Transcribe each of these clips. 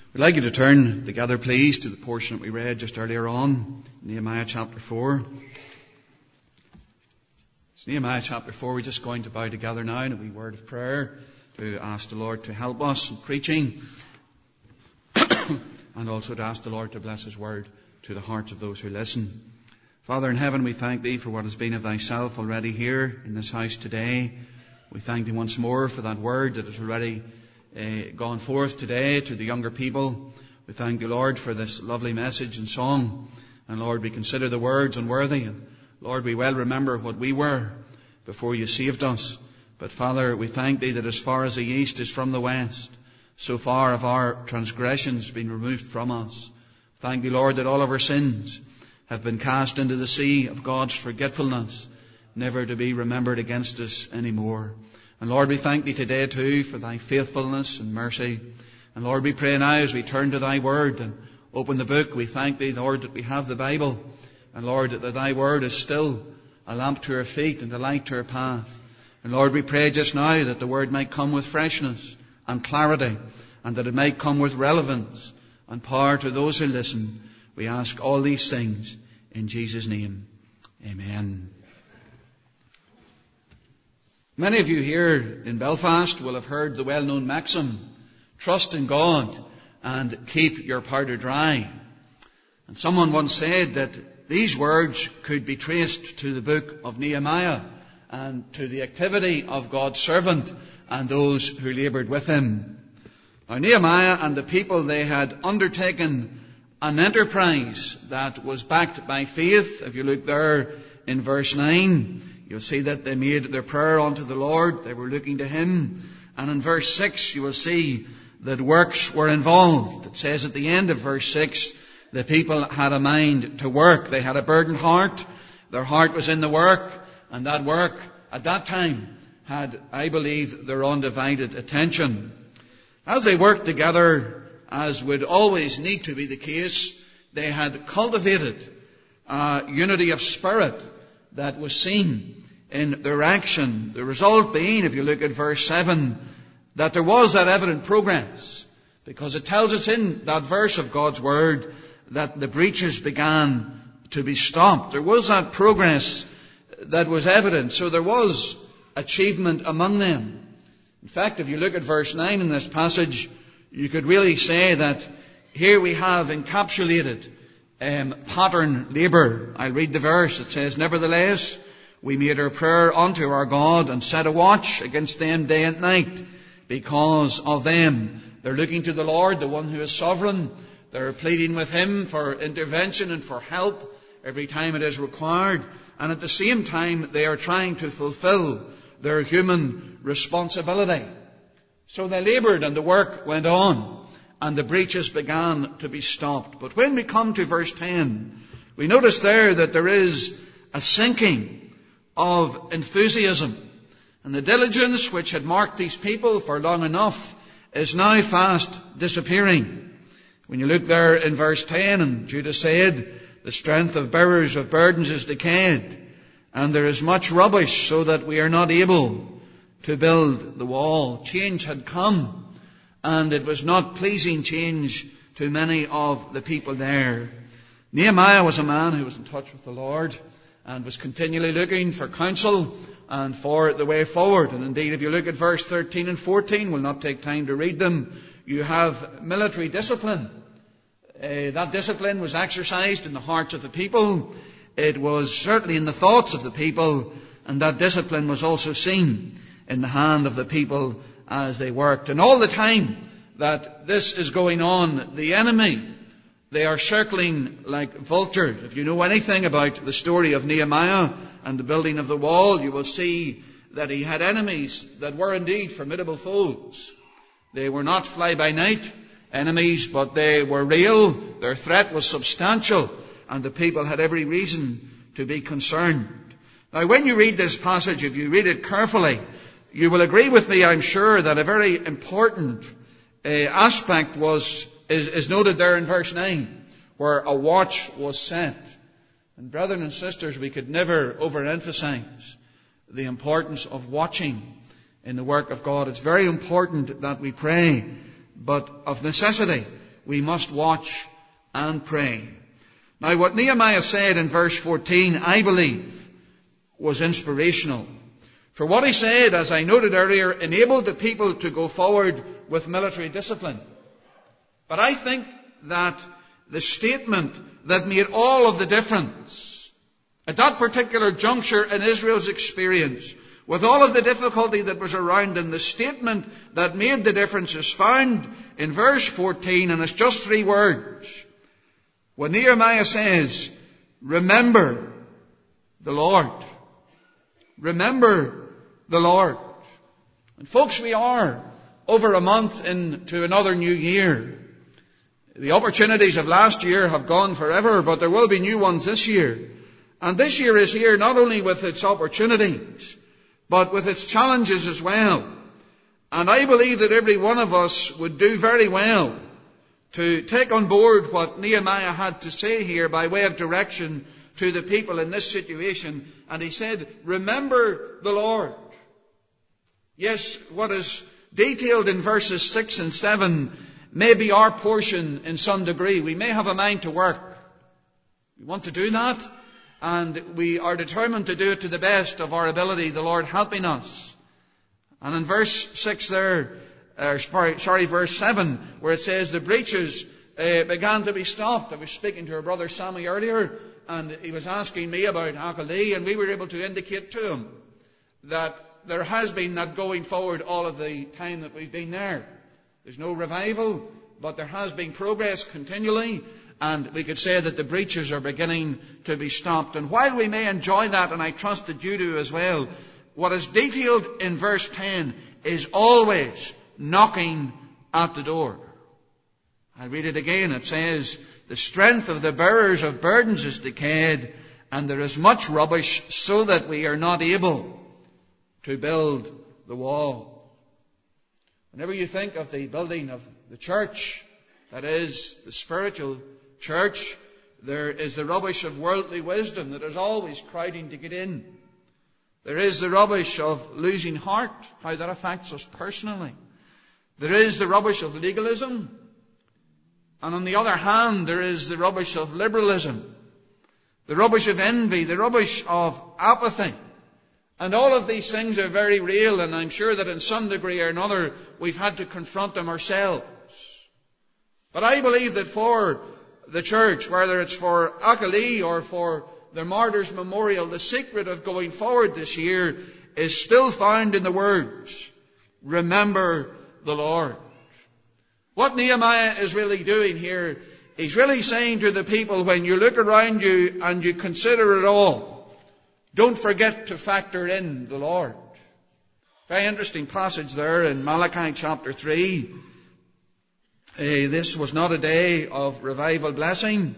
We'd like you to turn together, please, to the portion that we read just earlier on, Nehemiah chapter 4. It's Nehemiah chapter 4. We're just going to bow together now in a wee word of prayer to ask the Lord to help us in preaching and also to ask the Lord to bless His word to the hearts of those who listen. Father in heaven, we thank Thee for what has been of Thyself already here in this house today. We thank Thee once more for that word that has already gone forth today to the younger people. We thank Thee, Lord, for this lovely message and song. And Lord, we consider the words unworthy. And Lord, we well remember what we were before You saved us. But Father, we thank Thee that as far as the east is from the west, so far have our transgressions been removed from us. Thank Thee, Lord, that all of our sins have been cast into the sea of God's forgetfulness, never to be remembered against us anymore. And Lord, we thank Thee today too for Thy faithfulness and mercy. And Lord, we pray now as we turn to Thy word and open the book, we thank Thee, Lord, that we have the Bible. And Lord, that Thy word is still a lamp to our feet and a light to our path. And Lord, we pray just now that the word might come with freshness and clarity, and that it might come with relevance and power to those who listen. We ask all these things in Jesus' name. Amen. Many of you here in Belfast will have heard the well-known maxim, trust in God and keep your powder dry. And someone once said that these words could be traced to the book of Nehemiah and to the activity of God's servant and those who laboured with him. Now, Nehemiah and the people, they had undertaken an enterprise that was backed by faith. If you look there in verse 9, you'll see that they made their prayer unto the Lord. They were looking to Him. And in verse 6, you will see that works were involved. It says at the end of verse 6, the people had a mind to work. They had a burdened heart. Their heart was in the work. And that work, at that time, had, I believe, their undivided attention. As they worked together, as would always need to be the case, they had cultivated a unity of spirit that was seen in their action. The result being, if you look at verse 7, that there was that evident progress, because it tells us in that verse of God's Word that the breaches began to be stopped. There was that progress that was evident, so there was achievement among them. In fact, if you look at verse 9 in this passage, you could really say that here we have encapsulated pattern labour. I'll read the verse. It says, "Nevertheless, we made our prayer unto our God and set a watch against them day and night because of them." They're looking to the Lord, the one who is sovereign. They're pleading with Him for intervention and for help every time it is required. And at the same time, they are trying to fulfill their human responsibility. So they laboured and the work went on and the breaches began to be stopped. But when we come to verse 10, we notice there that there is a sinking of enthusiasm. And the diligence which had marked these people for long enough is now fast disappearing. When you look there in verse 10, and Judah said, "The strength of bearers of burdens is decayed, and there is much rubbish, so that we are not able to build the wall." Change had come, and it was not pleasing change to many of the people there. Nehemiah was a man who was in touch with the Lord and was continually looking for counsel and for the way forward. And indeed, if you look at verse 13 and 14, we'll not take time to read them, you have military discipline. That discipline was exercised in the hearts of the people. It was certainly in the thoughts of the people, and that discipline was also seen in the hand of the people as they worked. And all the time that this is going on, the enemy, they are circling like vultures. If you know anything about the story of Nehemiah and the building of the wall, you will see that he had enemies that were indeed formidable foes. They were not fly-by-night enemies, but they were real. Their threat was substantial, and the people had every reason to be concerned. Now, when you read this passage, if you read it carefully, you will agree with me, I'm sure, that a very important aspect is noted there in verse 9, where a watch was set. And brethren and sisters, we could never overemphasize the importance of watching in the work of God. It's very important that we pray, but of necessity we must watch and pray. Now, what Nehemiah said in verse 14, I believe, was inspirational. For what he said, as I noted earlier, enabled the people to go forward with military discipline. But I think that the statement that made all of the difference at that particular juncture in Israel's experience, with all of the difficulty that was around them, the statement that made the difference is found in verse 14, and it's just 3 words. When Nehemiah says, remember the Lord. Remember the Lord. And folks, we are over a month into another new year. The opportunities of last year have gone forever, but there will be new ones this year. And this year is here not only with its opportunities, but with its challenges as well. And I believe that every one of us would do very well to take on board what Nehemiah had to say here by way of direction to the people in this situation. And he said, remember the Lord. Yes, what is detailed in verses 6 and 7 may be our portion in some degree. We may have a mind to work. We want to do that, and we are determined to do it to the best of our ability, the Lord helping us. And in verse 6 there, verse 7, where it says the breaches began to be stopped. I was speaking to our brother Sammy earlier, and he was asking me about Achalee, and we were able to indicate to him that there has been that going forward all of the time that we've been there. There's no revival, but there has been progress continually, and we could say that the breaches are beginning to be stopped. And while we may enjoy that, and I trust that you do as well, what is detailed in verse 10 is always knocking at the door. I read it again. It says, the strength of the bearers of burdens is decayed, and there is much rubbish, so that we are not able to build the wall. Whenever you think of the building of the church, that is, the spiritual church, there is the rubbish of worldly wisdom that is always crowding to get in. There is the rubbish of losing heart, how that affects us personally. There is the rubbish of legalism. And on the other hand, there is the rubbish of liberalism, the rubbish of envy, the rubbish of apathy. And all of these things are very real, and I'm sure that in some degree or another we've had to confront them ourselves. But I believe that for the church, whether it's for Achalee or for the Martyrs' Memorial, the secret of going forward this year is still found in the words, remember the Lord. What Nehemiah is really doing here, he's really saying to the people, when you look around you and you consider it all, don't forget to factor in the Lord. Very interesting passage there in Malachi chapter 3. This was not a day of revival blessing.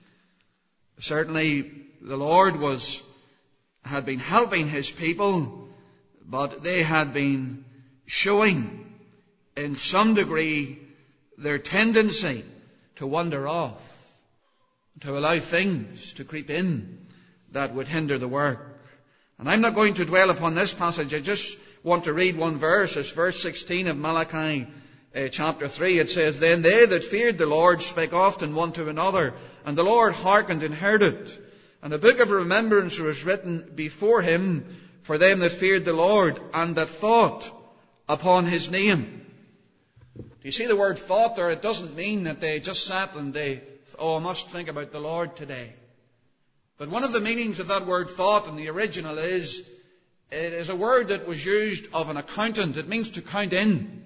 Certainly the Lord had been helping His people, but they had been showing in some degree their tendency to wander off, to allow things to creep in that would hinder the work. And I'm not going to dwell upon this passage. I just want to read one verse. It's verse 16 of Malachi chapter 3. It says, then they that feared the Lord spake often one to another, and the Lord hearkened and heard it. And a book of remembrance was written before Him for them that feared the Lord, and that thought upon His name. Do you see the word thought there? It doesn't mean that they just sat and I must think about the Lord today. But one of the meanings of that word thought in the original is, it is a word that was used of an accountant. It means to count in.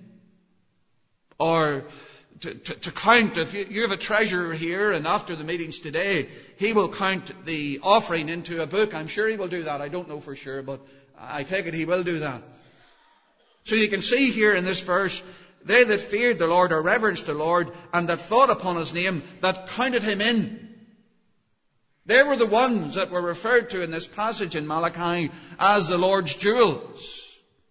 Or to count. If you have a treasurer here, and after the meetings today, he will count the offering into a book. I'm sure he will do that. I don't know for sure, but I take it he will do that. So you can see here in this verse, they that feared the Lord, or reverenced the Lord, and that thought upon His name, that counted Him in. They were the ones that were referred to in this passage in Malachi as the Lord's jewels.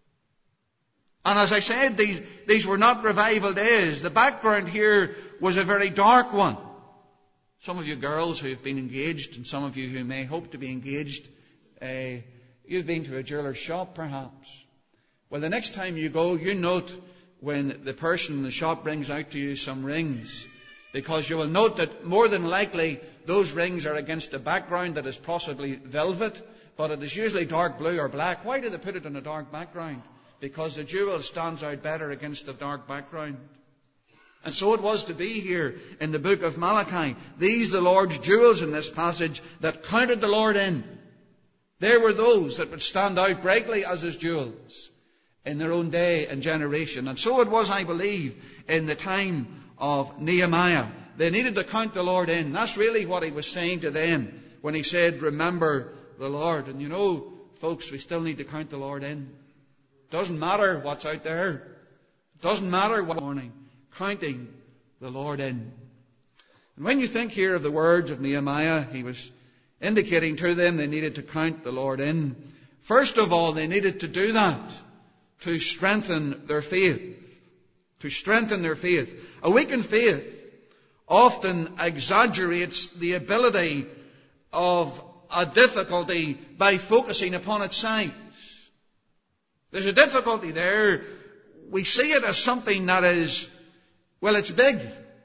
And as I said, these were not revival days. The background here was a very dark one. Some of you girls who have been engaged, and some of you who may hope to be engaged, you've been to a jeweller's shop perhaps. Well, the next time you go, you note when the person in the shop brings out to you some rings, Because you will note that more than likely those rings are against a background that is possibly velvet, but it is usually dark blue or black. Why do they put it on a dark background? Because the jewel stands out better against the dark background. And so it was to be here in the book of Malachi. These, the Lord's jewels in this passage, that counted the Lord in. There were those that would stand out brightly as His jewels in their own day and generation. And so it was, I believe, in the time of Nehemiah. They needed to count the Lord in. That's really what he was saying to them when he said, remember the Lord. And you know, folks, we still need to count the Lord in. Doesn't matter what's out there. Doesn't matter what morning. Counting the Lord in. And when you think here of the words of Nehemiah, he was indicating to them they needed to count the Lord in. First of all, they needed to do that to strengthen their faith. To strengthen their faith. A weakened faith often exaggerates the ability of a difficulty by focusing upon its size. There's a difficulty there. We see it as something that is, well, it's big.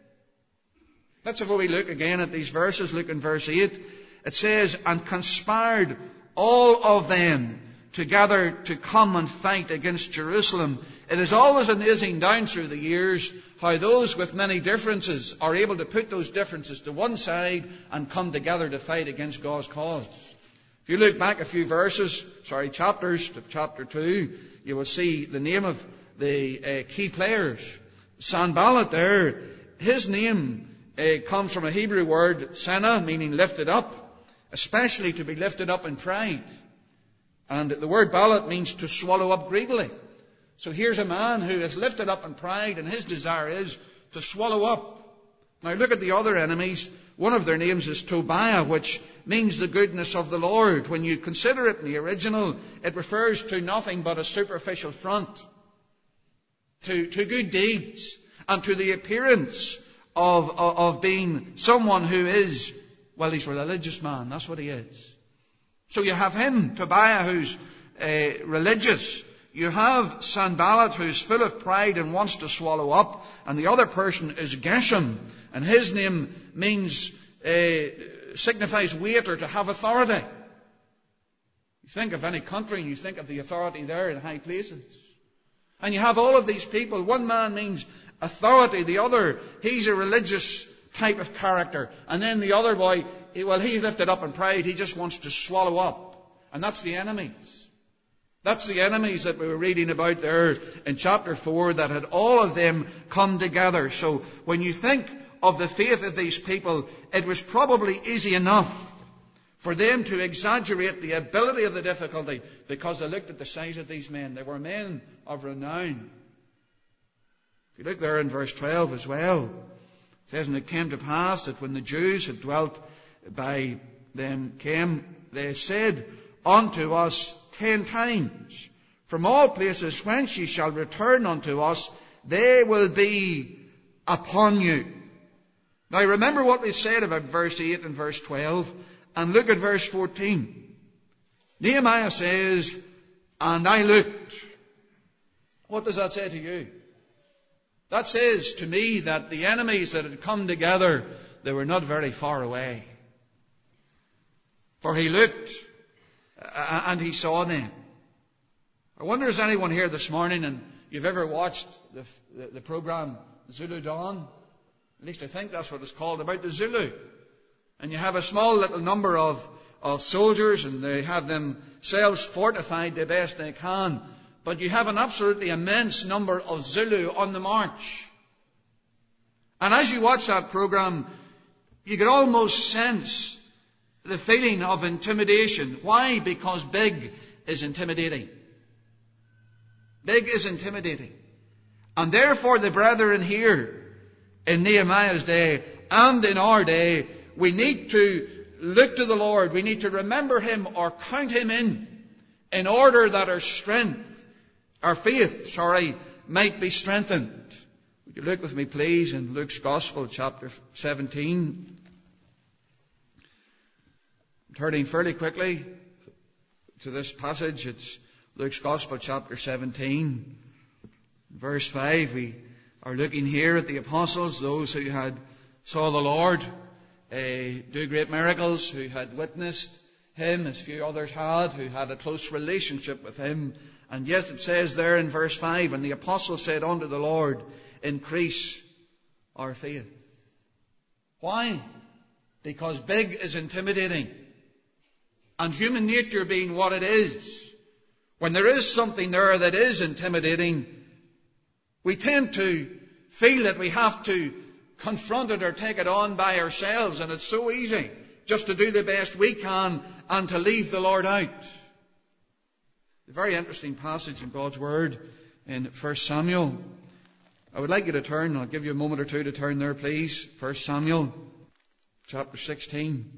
That's why we look again at these verses. Look in verse 8. It says, and conspired all of them together to come and fight against Jerusalem. It is always amazing down through the years how those with many differences are able to put those differences to one side and come together to fight against God's cause. If you look back a few chapters to chapter 2, you will see the name of the key players. Sanballat there, his name comes from a Hebrew word, sana, meaning lifted up, especially to be lifted up in pride. And the word ballat means to swallow up greedily. So here's a man who is lifted up in pride, and his desire is to swallow up. Now look at the other enemies. One of their names is Tobiah, which means the goodness of the Lord. When you consider it in the original, it refers to nothing but a superficial front, to good deeds, and to the appearance of being someone who is, well, he's a religious man. That's what he is. So you have him, Tobiah, who's religious. You have Sanballat, who's full of pride and wants to swallow up. And the other person is Geshem. And his name signifies weight or to have authority. You think of any country and you think of the authority there in high places. And you have all of these people. One man means authority. The other, he's a religious type of character. And then the other boy, well, he's lifted up in pride. He just wants to swallow up. And that's the enemies. That's the enemies that we were reading about there in chapter 4 that had all of them come together. So when you think of the faith of these people, it was probably easy enough for them to exaggerate the ability of the difficulty because they looked at the size of these men. They were men of renown. If you look there in verse 12 as well, it says, and it came to pass that when the Jews had dwelt by them they said unto us 10 times, from all places whence ye shall return unto us, they will be upon you. Now remember what we said about verse 8 and verse 12, and look at verse 14. Nehemiah says, and I looked. What does that say to you? That says to me that the enemies that had come together, they were not very far away. For he looked and he saw them. I wonder is anyone here this morning and you've ever watched the program Zulu Dawn? At least I think that's what it's called, about the Zulu. And you have a small little number of soldiers and they have themselves fortified the best they can. But you have an absolutely immense number of Zulu on the march. And as you watch that program, you can almost sense the feeling of intimidation. Why? Because big is intimidating. Big is intimidating. And therefore the brethren here in Nehemiah's day and in our day, we need to look to the Lord. We need to remember Him or count Him in order that our faith, might be strengthened. Would you look with me please in Luke's Gospel chapter 17. Turning fairly quickly to this passage, it's Luke's Gospel chapter 17, verse 5. We are looking here at the apostles, those who had saw the Lord do great miracles, who had witnessed him as few others had, who had a close relationship with him. And yet it says there in verse 5, and the apostle said unto the Lord, increase our faith. Why? Because big is intimidating. And human nature being what it is, when there is something there that is intimidating, we tend to feel that we have to confront it or take it on by ourselves. And it's so easy just to do the best we can and to leave the Lord out. A very interesting passage in God's Word in 1 Samuel. I would like you to turn. I'll give you a moment or two to turn there, please. 1 Samuel chapter 16.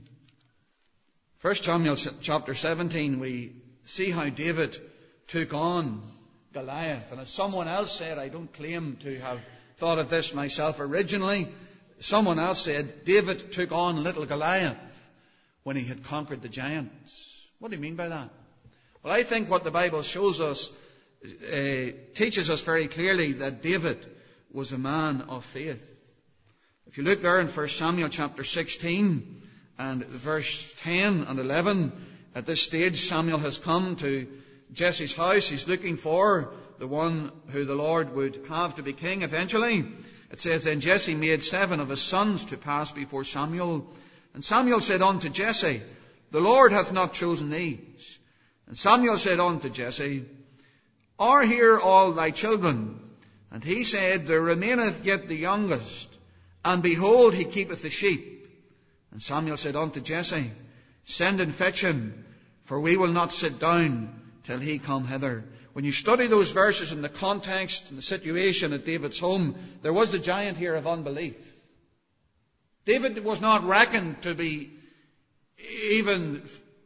1 Samuel chapter 17, we see how David took on Goliath. And as someone else said, I don't claim to have thought of this myself originally, someone else said, David took on little Goliath when he had conquered the giants. What do you mean by that? Well, I think what the Bible shows us, teaches us very clearly that David was a man of faith. If you look there in 1 Samuel chapter 16 and verse 10 and 11, at this stage Samuel has come to Jesse's house. He's looking for the one who the Lord would have to be king eventually. It says, then Jesse made 7 of his sons to pass before Samuel. And Samuel said unto Jesse, the Lord hath not chosen these. And Samuel said unto Jesse, are here all thy children? And he said, there remaineth yet the youngest, and behold, he keepeth the sheep. And Samuel said unto Jesse, send and fetch him, for we will not sit down till he come hither. When you study those verses in the context and the situation at David's home, there was the giant here of unbelief. David was not reckoned to be even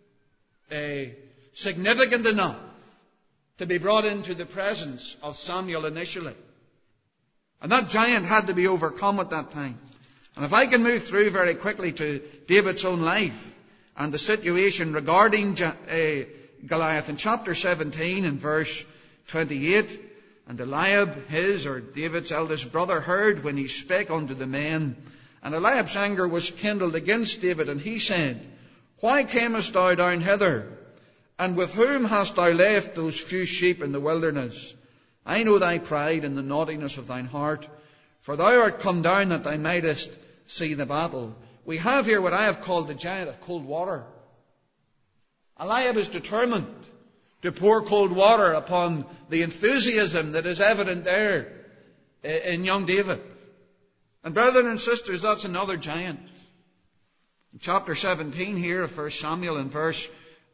significant enough to be brought into the presence of Samuel initially. And that giant had to be overcome at that time. And if I can move through very quickly to David's own life and the situation regarding Goliath in chapter 17 and verse 28, and Eliab, his or David's eldest brother, heard when he spake unto the men. And Eliab's anger was kindled against David, and he said, why camest thou down hither? And with whom hast thou left those few sheep in the wilderness? I know thy pride and the naughtiness of thine heart, for thou art come down that thou mightest see the battle. We have here what I have called the giant of cold water. Eliab is determined to pour cold water upon the enthusiasm that is evident there in young David. And brethren and sisters, that's another giant. In chapter 17 here of 1 Samuel in verse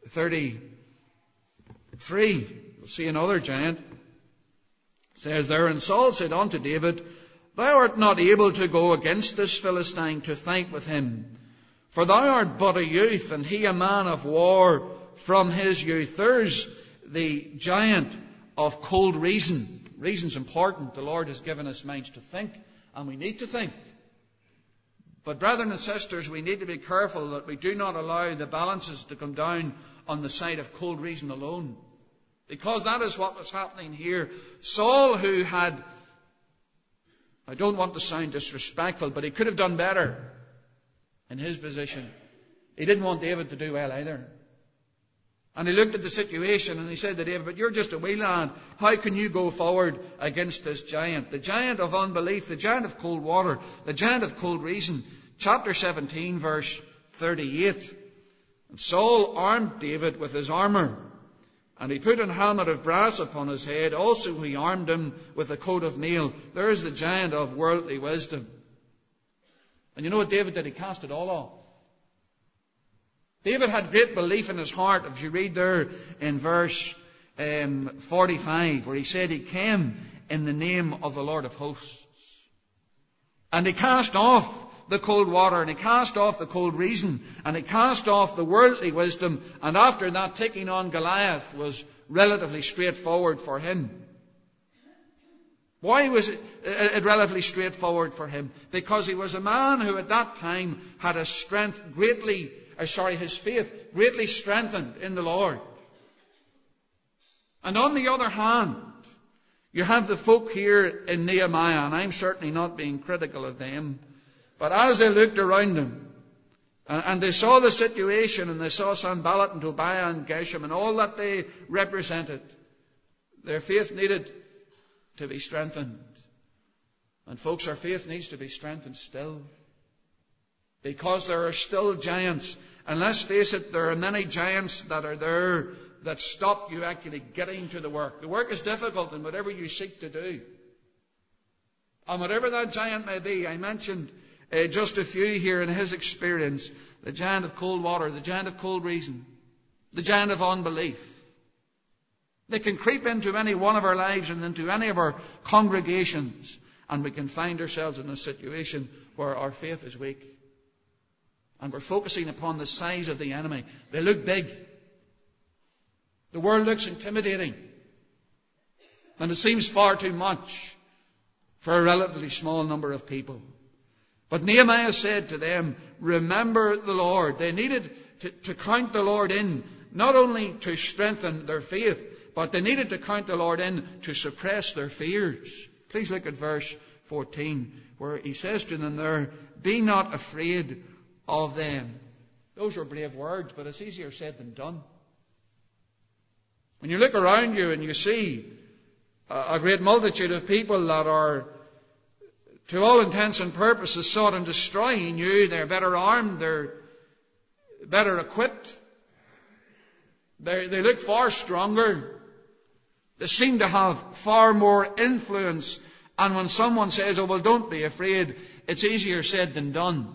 33, we'll see another giant. It says there, and Saul said unto David, thou art not able to go against this Philistine to fight with him, for thou art but a youth, and he a man of war from his youth. There's the giant of cold reason. Reason's important. The Lord has given us minds to think, and we need to think. But brethren and sisters, we need to be careful that we do not allow the balances to come down on the side of cold reason alone. Because that is what was happening here. Saul, who had, I don't want to sound disrespectful, but he could have done better in his position. He didn't want David to do well either. And he looked at the situation and he said to David, but you're just a wee lad. How can you go forward against this giant? The giant of unbelief, the giant of cold water, the giant of cold reason. Chapter 17, verse 38. And Saul armed David with his armour, and he put an helmet of brass upon his head. Also he armed him with a coat of mail. There is the giant of worldly wisdom. And you know what David did? He cast it all off. David had great belief in his heart. If you read there in verse 45, where he said he came in the name of the Lord of hosts. And he cast off the cold water, and he cast off the cold reason, and he cast off the worldly wisdom, and after that taking on Goliath was relatively straightforward for him. Why was it relatively straightforward for him? Because he was a man who at that time had his faith greatly strengthened in the Lord. And on the other hand, you have the folk here in Nehemiah, and I'm certainly not being critical of them, But as they looked around them, and they saw the situation, and they saw Sanballat and Tobiah and Geshem and all that they represented, their faith needed to be strengthened. And folks, our faith needs to be strengthened still. Because there are still giants. And let's face it, there are many giants that are there that stop you actually getting to the work. The work is difficult in whatever you seek to do. And whatever that giant may be, I mentioned just a few here in his experience. The giant of cold water, the giant of cold reason, the giant of unbelief. They can creep into any one of our lives and into any of our congregations, and we can find ourselves in a situation where our faith is weak. And we're focusing upon the size of the enemy. They look big. The world looks intimidating. And it seems far too much for a relatively small number of people. But Nehemiah said to them, remember the Lord. They needed to count the Lord in, not only to strengthen their faith, but they needed to count the Lord in to suppress their fears. Please look at verse 14, where he says to them there, be not afraid of them. Those are brave words, but it's easier said than done. When you look around you and you see a great multitude of people that are, to all intents and purposes, sought on destroying you, they're better armed, they're better equipped, they look far stronger, they seem to have far more influence, and when someone says, oh well, don't be afraid, it's easier said than done.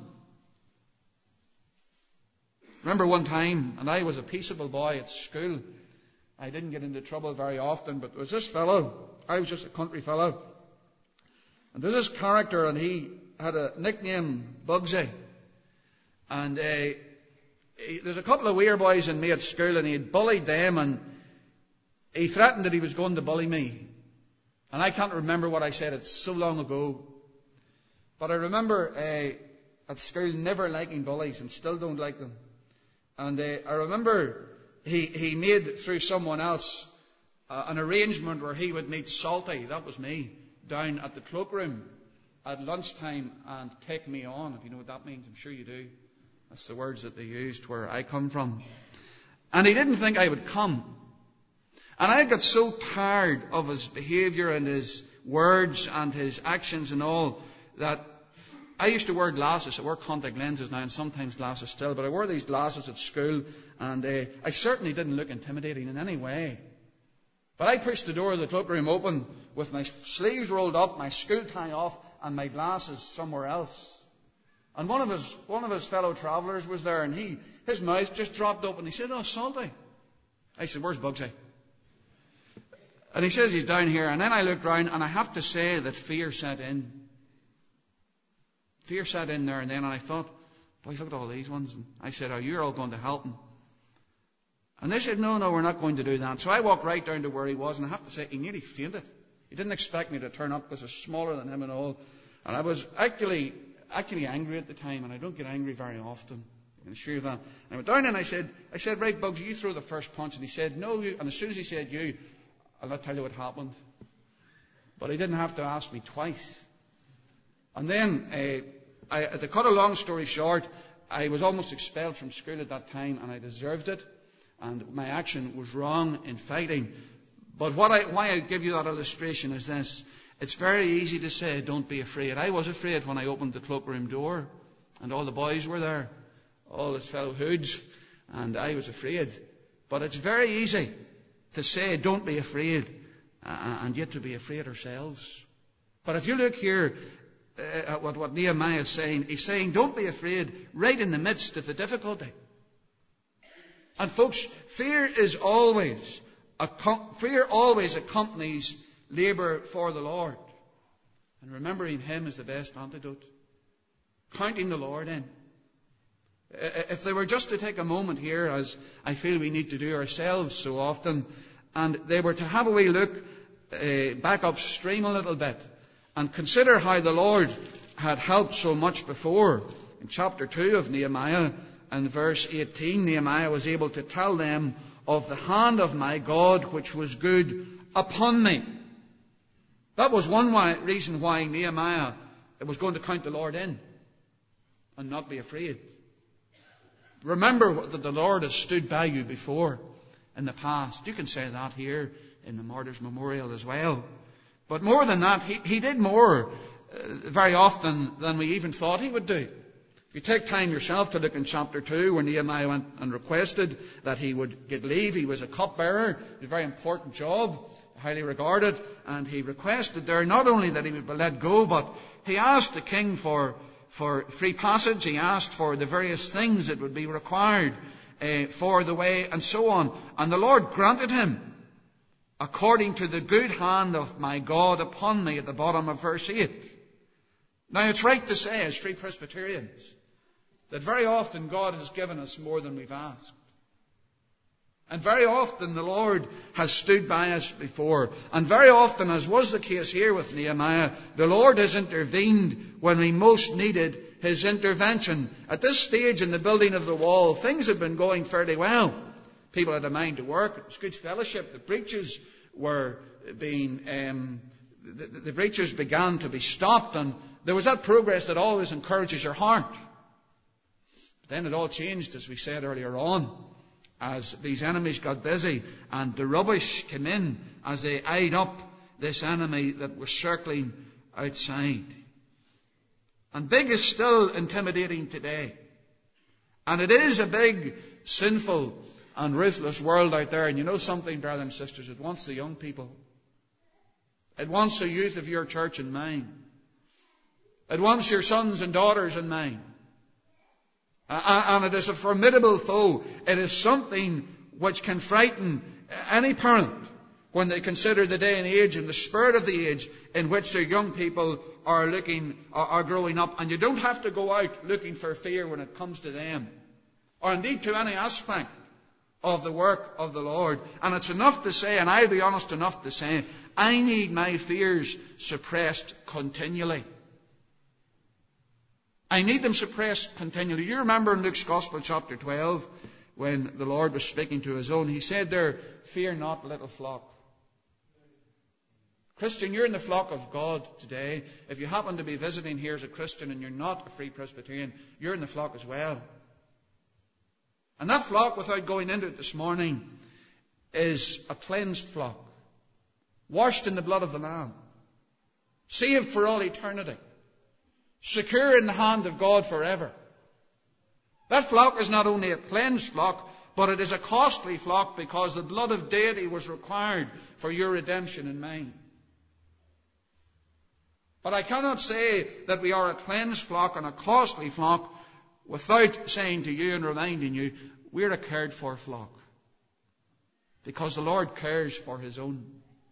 Remember one time, and I was a peaceable boy at school. I didn't get into trouble very often, but there was this fellow. I was just a country fellow. And there's this character, and he had a nickname, Bugsy. And there's a couple of weird boys in me at school, and he had bullied them, and he threatened that he was going to bully me. And I can't remember what I said. It's so long ago. But I remember at school never liking bullies, and still don't like them. And I remember he made through someone else an arrangement where he would meet Salty, that was me, down at the cloakroom at lunchtime and take me on. If you know what that means, I'm sure you do. That's the words that they used where I come from. And he didn't think I would come. And I got so tired of his behaviour and his words and his actions and all that I used to wear glasses. I wear contact lenses now and sometimes glasses still, but I wore these glasses at school, and I certainly didn't look intimidating in any way. But I pushed the door of the cloakroom open with my sleeves rolled up, my school tie off, and my glasses somewhere else. And one of his fellow travellers was there, and his mouth just dropped open. He said, oh, Salty. I said, where's Bugsy? And he says he's down here. And then I looked round, and I have to say that fear set in. Fear set in there and then, and I thought, boys, look at all these ones. And I said, oh, you're all going to help him. And they said, no, we're not going to do that. So I walked right down to where he was, and I have to say, he nearly fainted. He didn't expect me to turn up because I was smaller than him and all. And I was actually angry at the time, and I don't get angry very often. I can assure you that. And I went down and I said, right, Bugs, you throw the first punch. And he said, no, you. And as soon as he said you, I'll not tell you what happened. But he didn't have to ask me twice. And then, to cut a long story short, I was almost expelled from school at that time, and I deserved it. And my action was wrong in fighting. But why I give you that illustration is this. It's very easy to say, don't be afraid. I was afraid when I opened the cloakroom door, and all the boys were there, all his fellow hoods, and I was afraid. But it's very easy to say, don't be afraid, and yet to be afraid ourselves. But if you look here at what Nehemiah is saying, he's saying, don't be afraid right in the midst of the difficulty. And folks, fear always accompanies labour for the Lord. And remembering Him is the best antidote. Counting the Lord in. If they were just to take a moment here, as I feel we need to do ourselves so often, and they were to have a wee look back upstream a little bit, and consider how the Lord had helped so much before. In chapter 2 of Nehemiah, and verse 18, Nehemiah was able to tell them of the hand of my God which was good upon me. That was one reason why Nehemiah was going to count the Lord in. and not be afraid. Remember that the Lord has stood by you before in the past. You can say that here in the Martyrs' Memorial as well. But more than that, he did more very often than we even thought he would do. If you take time yourself to look in chapter 2, where Nehemiah went and requested that he would get leave. He was a cupbearer, a very important job, highly regarded, and he requested there not only that he would be let go, but he asked the king for free passage. He asked for the various things that would be required for the way, and so on. And the Lord granted him, according to the good hand of my God upon me, at the bottom of verse 8. Now it's right to say, as Free Presbyterians, that very often God has given us more than we've asked. And very often the Lord has stood by us before. And very often, as was the case here with Nehemiah, the Lord has intervened when we most needed His intervention. At this stage in the building of the wall, things had been going fairly well. People had a mind to work. It was good fellowship. The breaches were being, the breaches began to be stopped, and there was that progress that always encourages your heart. But then it all changed, as we said earlier on, as these enemies got busy and the rubbish came in as they eyed up this enemy that was circling outside. And big is still intimidating today. And it is a big, sinful and ruthless world out there. And you know something, brothers and sisters, it wants the young people. It wants the youth of your church in mind. It wants your sons and daughters in mind. And it is a formidable foe. It is something which can frighten any parent when they consider the day and age and the spirit of the age in which their young people are growing up. And you don't have to go out looking for fear when it comes to them, or indeed to any aspect of the work of the Lord. And it's enough to say, and I'll be honest enough to say, I need my fears suppressed continually. I need them suppressed continually. You remember in Luke's Gospel, chapter 12, when the Lord was speaking to His own, He said there, "Fear not, little flock." Christian, you're in the flock of God today. If you happen to be visiting here as a Christian and you're not a Free Presbyterian, you're in the flock as well. And that flock, without going into it this morning, is a cleansed flock, washed in the blood of the Lamb, saved for all eternity, secure in the hand of God forever. That flock is not only a cleansed flock, but it is a costly flock, because the blood of deity was required for your redemption and mine. But I cannot say that we are a cleansed flock and a costly flock without saying to you and reminding you, we're a cared for flock. Because the Lord cares for His own.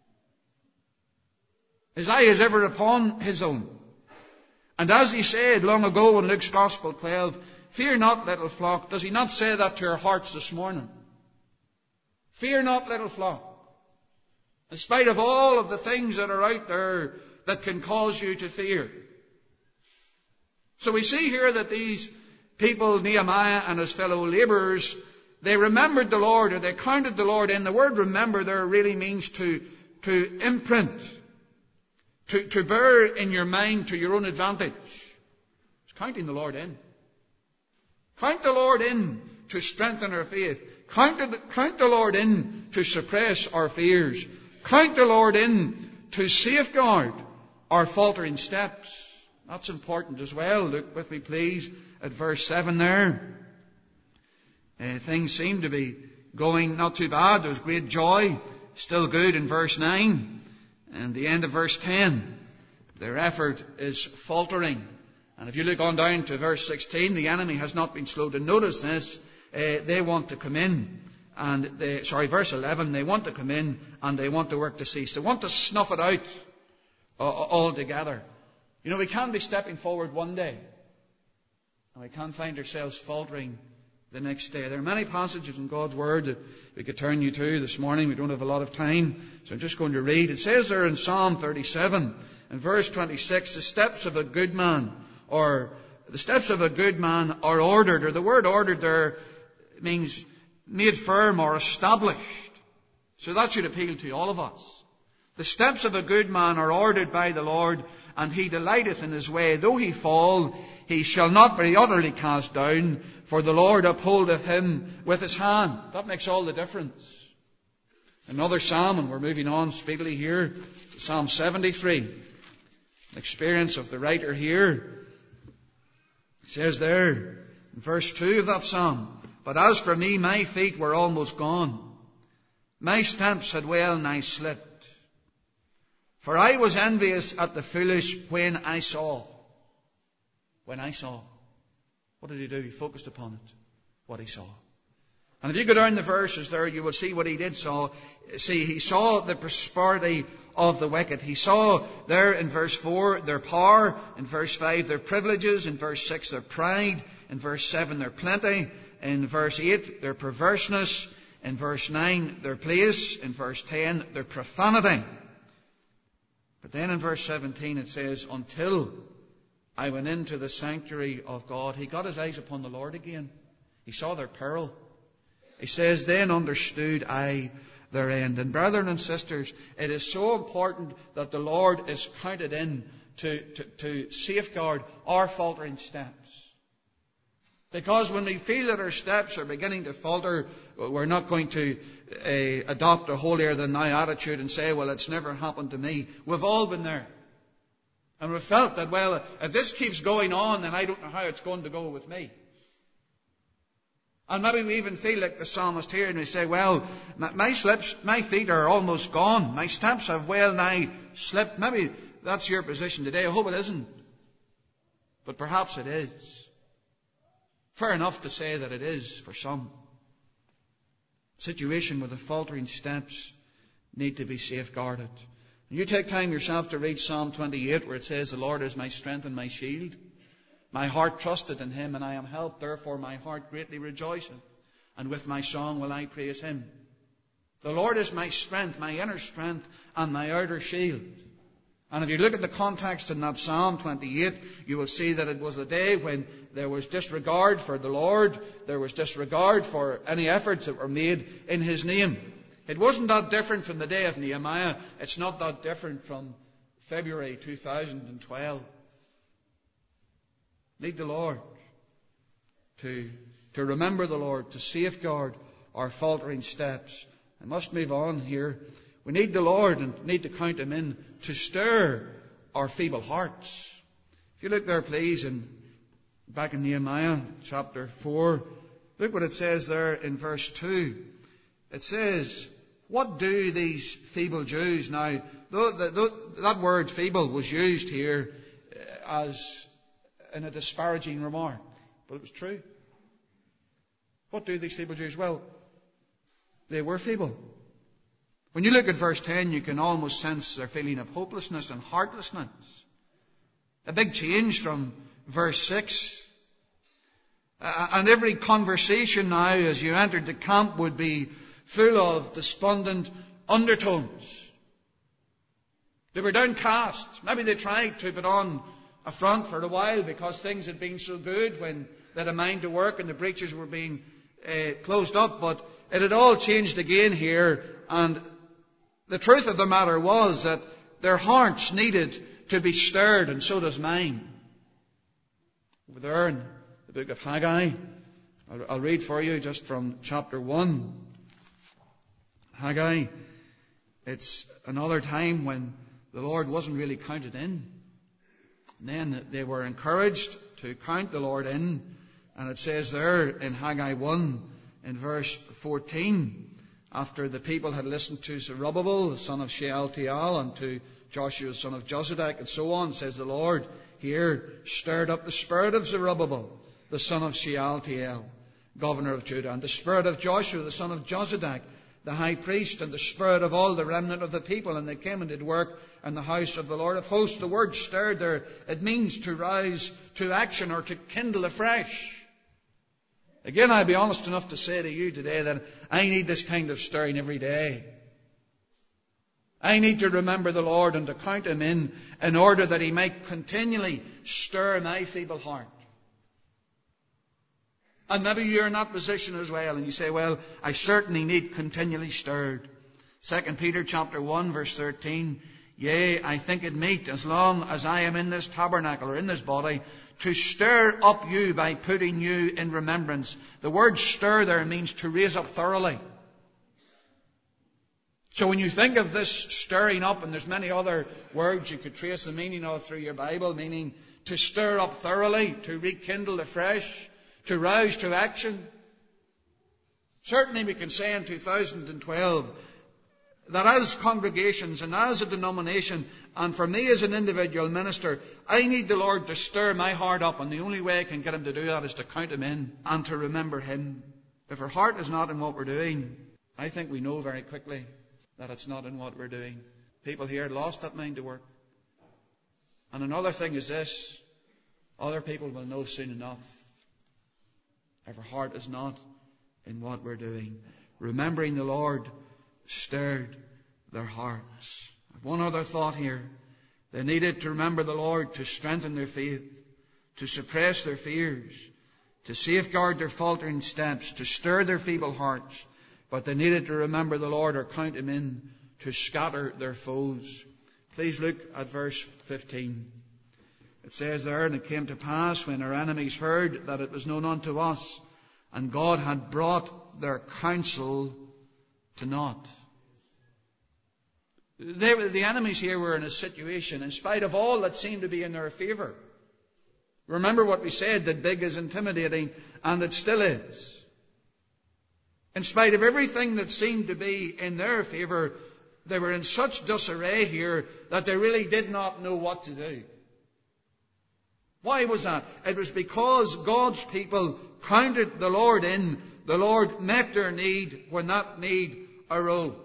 His eye is ever upon His own. And as He said long ago in Luke's Gospel 12, "Fear not, little flock," does He not say that to our hearts this morning? Fear not, little flock. In spite of all of the things that are out there that can cause you to fear. So we see here that these people, Nehemiah and his fellow labourers, they remembered the Lord, or they counted the Lord in. The word remember there really means to imprint. To bear in your mind to your own advantage. It's counting the Lord in. Count the Lord in to strengthen our faith. Count the Lord in to suppress our fears. Count the Lord in to safeguard our faltering steps. That's important as well. Look with me, please, at verse 7 there. Things seem to be going not too bad. There's great joy. Still good in verse 9. And the end of verse 10, their effort is faltering. And if you look on down to verse 16, the enemy has not been slow to notice this. They want to come in. Verse 11, they want to come in and they want the work to cease. They want to snuff it out altogether. You know, we can be stepping forward one day and we can find ourselves faltering the next day. There are many passages in God's Word that we could turn you to this morning. We don't have a lot of time, so I'm just going to read. It says there in Psalm 37, in verse 26, the steps of a good man are ordered, or the word ordered there means made firm or established. So that should appeal to all of us. The steps of a good man are ordered by the Lord, and he delighteth in his way. Though he fall, he shall not be utterly cast down, for the Lord upholdeth him with his hand. That makes all the difference. Another psalm, and we're moving on speedily here, Psalm 73. An experience of the writer here. He says there, in verse 2 of that psalm, "But as for me, my feet were almost gone. My steps had well nigh slipped. For I was envious at the foolish when I saw." When I saw. What did he do? He focused upon it. What he saw. And if you go down the verses there, you will see what he did see. He saw the prosperity of the wicked. He saw there in verse 4 their power, in verse 5 their privileges, in verse 6 their pride, in verse 7 their plenty, in verse 8 their perverseness, in verse 9 their place, in verse 10 their profanity. But then in verse 17 it says, "Until I went into the sanctuary of God." He got his eyes upon the Lord again. He saw their peril. He says, "Then understood I their end." And brethren and sisters, it is so important that the Lord is counted in to safeguard our faltering steps. Because when we feel that our steps are beginning to falter, we're not going to adopt a holier-than-thou attitude and say, "Well, it's never happened to me." We've all been there. And we've felt that, well, if this keeps going on, then I don't know how it's going to go with me. And maybe we even feel like the psalmist here, and we say, "Well, my feet are almost gone. My steps have well nigh slipped." Maybe that's your position today. I hope it isn't. But perhaps it is. Fair enough to say that it is for some. Situation where the faltering steps need to be safeguarded. And you take time yourself to read Psalm 28, where it says, "The Lord is my strength and my shield. My heart trusted in him, and I am helped. Therefore my heart greatly rejoiceth, and with my song will I praise him. The Lord is my strength, my inner strength, and my outer shield." And if you look at the context in that Psalm 28, you will see that it was a day when there was disregard for the Lord. There was disregard for any efforts that were made in his name. It wasn't that different from the day of Nehemiah. It's not that different from February 2012. Need the Lord to remember the Lord, to safeguard our faltering steps. I must move on here. We need the Lord and need to count him in to stir our feeble hearts. If you look there, please, back in Nehemiah chapter 4, look what it says there in verse 2. It says, "What do these feeble Jews?" Now, that word feeble was used here as in a disparaging remark, but it was true. What do these feeble Jews? Well, they were feeble. When you look at verse 10, you can almost sense their feeling of hopelessness and heartlessness. A big change from verse 6. And every conversation now as you entered the camp would be full of despondent undertones. They were downcast. Maybe they tried to put on a front for a while because things had been so good when they had a mind to work and the breaches were being closed up. But it had all changed again here, and the truth of the matter was that their hearts needed to be stirred, and so does mine. Over there in the book of Haggai, I'll read for you just from chapter 1. Haggai, it's another time when the Lord wasn't really counted in. And then they were encouraged to count the Lord in. And it says there in Haggai 1 in verse 14, after the people had listened to Zerubbabel, the son of Shealtiel, and to Joshua, the son of Jozadak, and so on, says the Lord, here stirred up the spirit of Zerubbabel, the son of Shealtiel, governor of Judah, and the spirit of Joshua, the son of Jozadak, the high priest, and the spirit of all the remnant of the people, and they came and did work in the house of the Lord of hosts. The word stirred there, it means to rise to action or to kindle afresh. Again, I'll be honest enough to say to you today that I need this kind of stirring every day. I need to remember the Lord and to count him in order that he might continually stir my feeble heart. And maybe you're in that position as well, and you say, well, I certainly need continually stirred. 2 Peter chapter 1 verse 13, Yea, I think it meet, as long as I am in this tabernacle or in this body, to stir up you by putting you in remembrance. The word stir there means to raise up thoroughly. So when you think of this stirring up, and there's many other words you could trace the meaning of through your Bible, meaning to stir up thoroughly, to rekindle afresh, to rouse to action. Certainly we can say in 2012 that as congregations and as a denomination, and for me as an individual minister, I need the Lord to stir my heart up, and the only way I can get Him to do that is to count Him in and to remember Him. If our heart is not in what we're doing, I think we know very quickly that it's not in what we're doing. People here lost that mind to work. And another thing is this: other people will know soon enough if our heart is not in what we're doing. Remembering the Lord stirred their hearts. I have one other thought here. They needed to remember the Lord to strengthen their faith, to suppress their fears, to safeguard their faltering steps, to stir their feeble hearts. But they needed to remember the Lord, or count Him in, to scatter their foes. Please look at verse 15. It says there, "And it came to pass, when our enemies heard that it was known unto us, and God had brought their counsel to naught." The enemies here were in a situation, in spite of all that seemed to be in their favour. Remember what we said, that big is intimidating, and it still is. In spite of everything that seemed to be in their favour, they were in such disarray here that they really did not know what to do. Why was that? It was because God's people counted the Lord in. The Lord met their need when that need arose.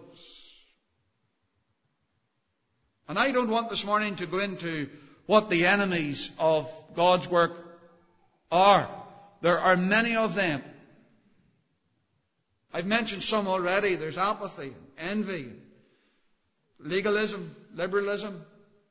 And I don't want this morning to go into what the enemies of God's work are. There are many of them. I've mentioned some already. There's apathy, envy, legalism, liberalism.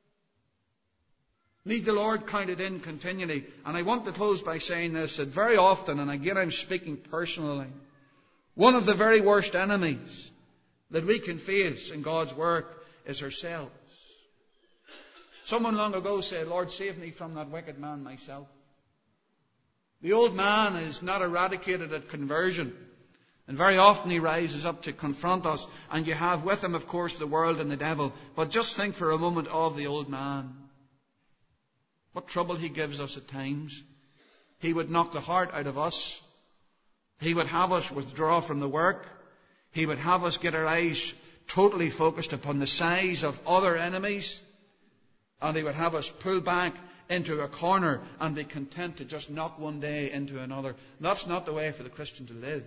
Need the Lord counted in continually. And I want to close by saying this, that very often, and again I'm speaking personally, one of the very worst enemies that we can face in God's work is ourselves. Someone long ago said, "Lord, save me from that wicked man myself." The old man is not eradicated at conversion. And very often he rises up to confront us. And you have with him, of course, the world and the devil. But just think for a moment of the old man. What trouble he gives us at times. He would knock the heart out of us. He would have us withdraw from the work. He would have us get our eyes totally focused upon the size of other enemies. And he would have us pull back into a corner and be content to just knock one day into another. That's not the way for the Christian to live.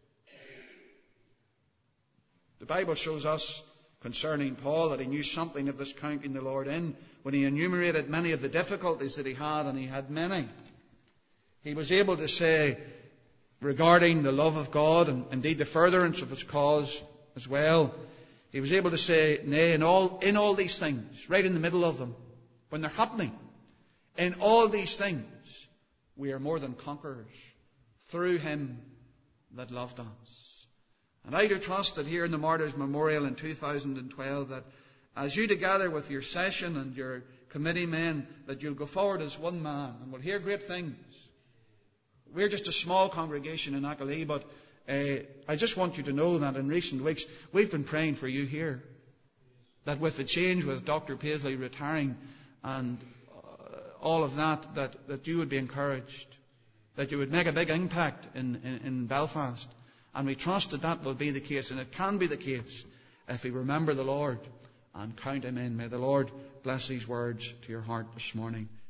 The Bible shows us concerning Paul that he knew something of this counting the Lord in when he enumerated many of the difficulties that he had, and he had many. He was able to say regarding the love of God and indeed the furtherance of His cause as well, he was able to say, nay, in all these things, right in the middle of them, when they're happening, in all these things, we are more than conquerors through Him that loved us. And I do trust that here in the Martyrs Memorial in 2012, that as you together with your session and your committee men, that you'll go forward as one man and will hear great things. We're just a small congregation in Acklee, but I just want you to know that in recent weeks we've been praying for you here. That with the change, with Dr. Paisley retiring and all of that, that you would be encouraged. That you would make a big impact in Belfast. And we trust that that will be the case, and it can be the case if we remember the Lord and count Him in. May the Lord bless these words to your heart this morning.